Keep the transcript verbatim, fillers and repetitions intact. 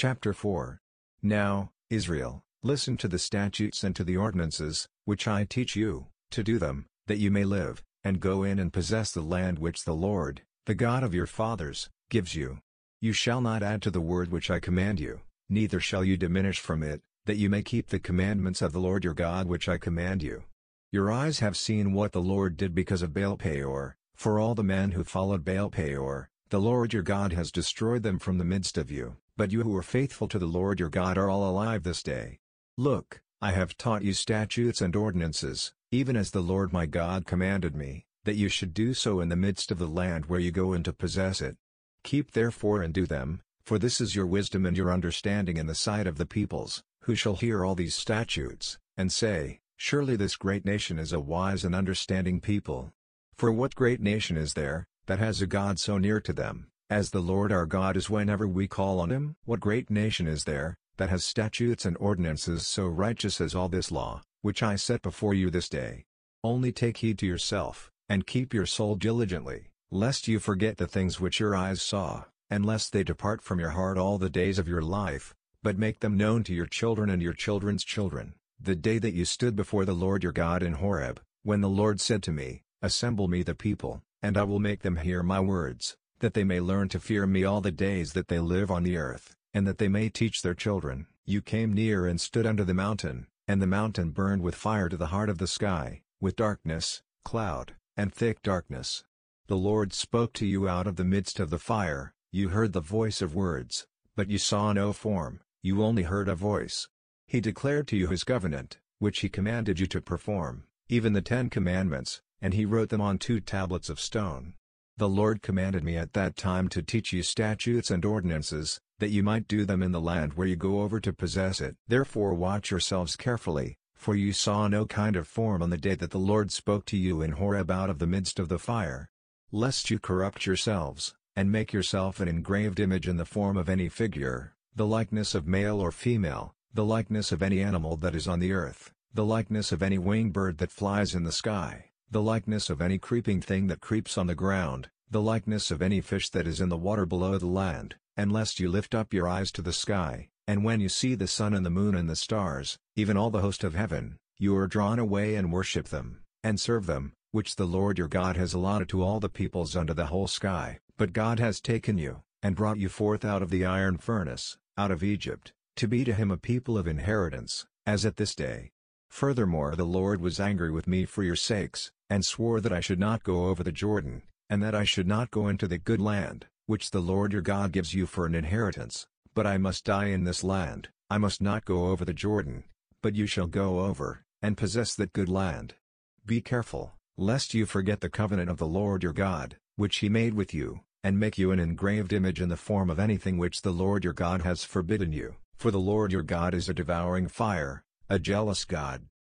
Chapter four. Now, Israel, listen to the statutes and to the ordinances, which I teach you, to do them, that you may live, and go in and possess the land which the Lord, the God of your fathers, gives you. You shall not add to the word which I command you, neither shall you diminish from it, that you may keep the commandments of the Lord your God which I command you. Your eyes have seen what the Lord did because of Baal-peor, for all the men who followed Baal-peor, the Lord your God has destroyed them from the midst of you. But you who are faithful to the Lord your God are all alive this day. Look, I have taught you statutes and ordinances, even as the Lord my God commanded me, that you should do so in the midst of the land where you go in to possess it. Keep therefore and do them, for this is your wisdom and your understanding in the sight of the peoples, who shall hear all these statutes, and say, Surely this great nation is a wise and understanding people. For what great nation is there, that has a God so near to them, as the Lord our God is whenever we call on him? What great nation is there, that has statutes and ordinances so righteous as all this law, which I set before you this day? Only take heed to yourself, and keep your soul diligently, lest you forget the things which your eyes saw, and lest they depart from your heart all the days of your life, but make them known to your children and your children's children, the day that you stood before the Lord your God in Horeb, when the Lord said to me, Assemble me the people, and I will make them hear my words, that they may learn to fear me all the days that they live on the earth, and that they may teach their children. You came near and stood under the mountain, and the mountain burned with fire to the heart of the sky, with darkness, cloud, and thick darkness. The Lord spoke to you out of the midst of the fire. You heard the voice of words, but you saw no form, you only heard a voice. He declared to you his covenant, which he commanded you to perform, even the Ten Commandments, and he wrote them on two tablets of stone. The Lord commanded me at that time to teach you statutes and ordinances, that you might do them in the land where you go over to possess it. Therefore watch yourselves carefully, for you saw no kind of form on the day that the Lord spoke to you in Horeb out of the midst of the fire. Lest you corrupt yourselves, and make yourself an engraved image in the form of any figure, the likeness of male or female, the likeness of any animal that is on the earth, the likeness of any winged bird that flies in the sky, the likeness of any creeping thing that creeps on the ground, the likeness of any fish that is in the water below the land, and lest you lift up your eyes to the sky, and when you see the sun and the moon and the stars, even all the host of heaven, you are drawn away and worship them, and serve them, which the Lord your God has allotted to all the peoples under the whole sky. But God has taken you, and brought you forth out of the iron furnace, out of Egypt, to be to him a people of inheritance, as at this day. Furthermore the Lord was angry with me for your sakes, and swore that I should not go over the Jordan, and that I should not go into the good land, which the Lord your God gives you for an inheritance, but I must die in this land. I must not go over the Jordan, but you shall go over, and possess that good land. Be careful, lest you forget the covenant of the Lord your God, which he made with you, and make you an engraved image in the form of anything which the Lord your God has forbidden you, for the Lord your God is a devouring fire, a jealous God.